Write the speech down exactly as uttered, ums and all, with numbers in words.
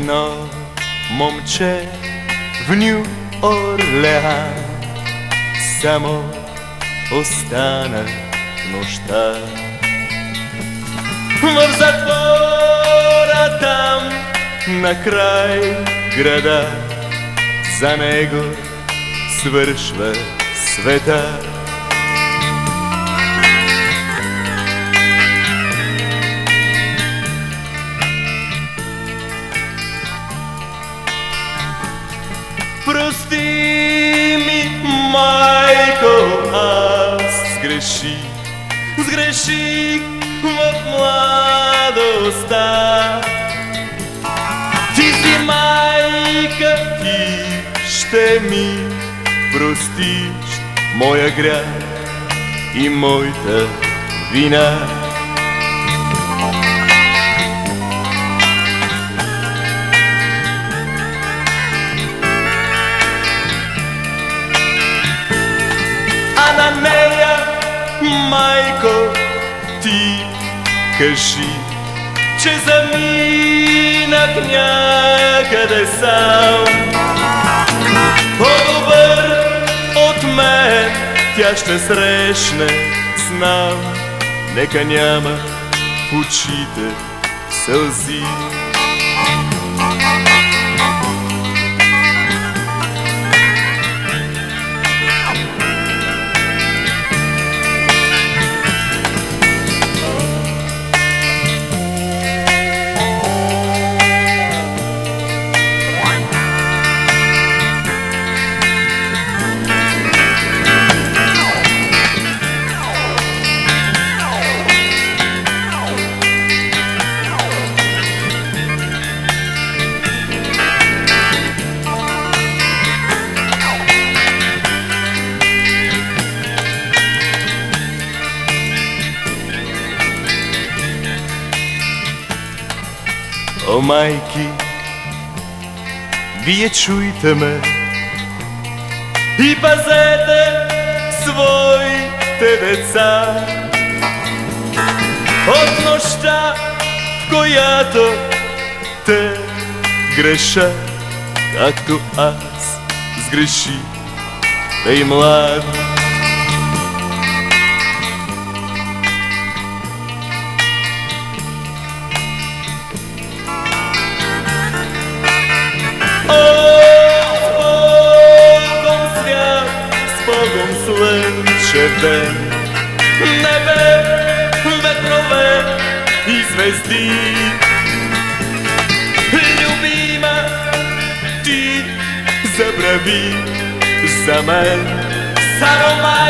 едно момче в Ню Орлеан само остана в нощта. В затвора там на край града за него свършва света. Прости ми, майко, аз сгреших, сгреших в младостта. Ти си майка, ти ще ми простиш моя грях и моята вина. А на нея, майко, ти кажи, че заминах някъде сам. По-добър от мен тя ще срещне, знам. Нека няма в очите сълзи. О, майки, вие чуйте ме и пазете своите деца от нощта, в която те грешат, както аз сгреших, тъй млад. Слънчев ден, небе, ветрове и звезди. Любима, ти забрави за мен само